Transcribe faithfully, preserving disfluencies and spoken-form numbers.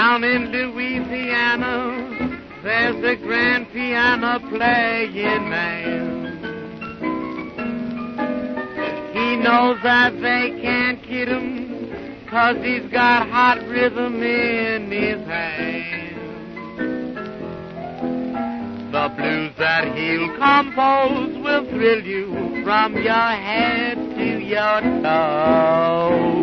Down in Louisiana, there's a grand piano playing man. He knows that they can't kid him, 'cause he's got hot rhythm in his hand. The blues that he'll compose will thrill you from your head to your toes.